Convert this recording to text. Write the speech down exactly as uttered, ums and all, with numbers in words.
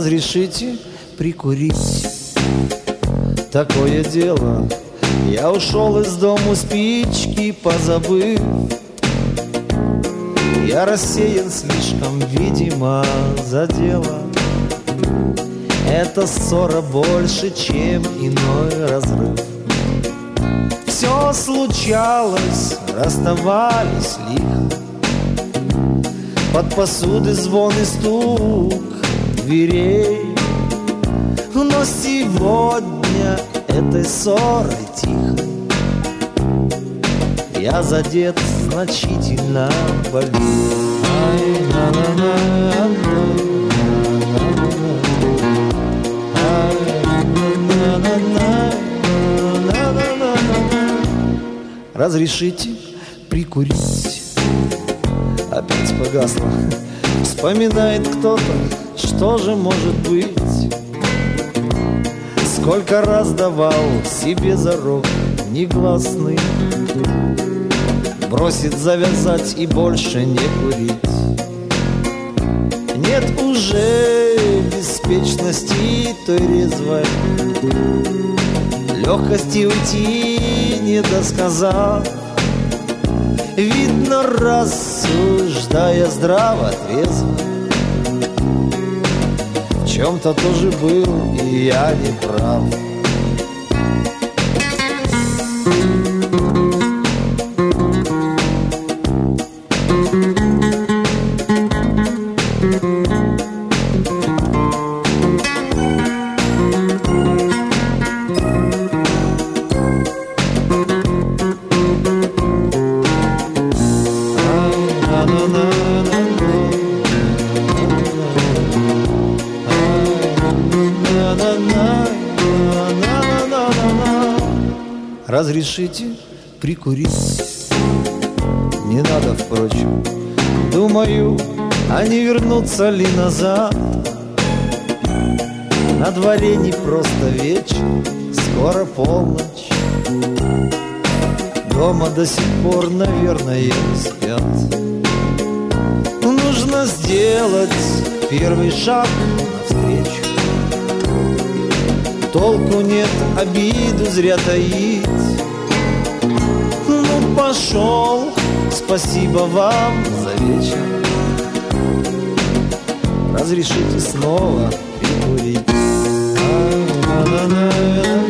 Разрешите прикурить? Такое дело, я ушел из дому, спички позабыв. Я рассеян слишком, видимо, за дело. Эта ссора больше, чем иной разрыв. Все случалось, расставались лихо. Под посуды звон и стук дверей. Но сегодня этой ссорой тихо я задет, значительно болит. Разрешите прикурить? Опять погасло. Вспоминает кто-то, что же может быть. Сколько раз давал себе зарок негласный, бросит завязать и больше не курить. Нет уже беспечности той резвой, легкости уйти, не досказав. Видно, рассуждая здраво, трезво, в чем-то тоже был и я не прав. Разрешите прикурить? Не надо, впрочем. Думаю, а не вернуться ли назад? На дворе не просто вечер, скоро полночь. Дома до сих пор, наверное, спят. Нужно сделать первый шаг навстречу. Толку нет обиду зря таить. Ну, пошел, спасибо вам за вечер. Разрешите снова прикурить?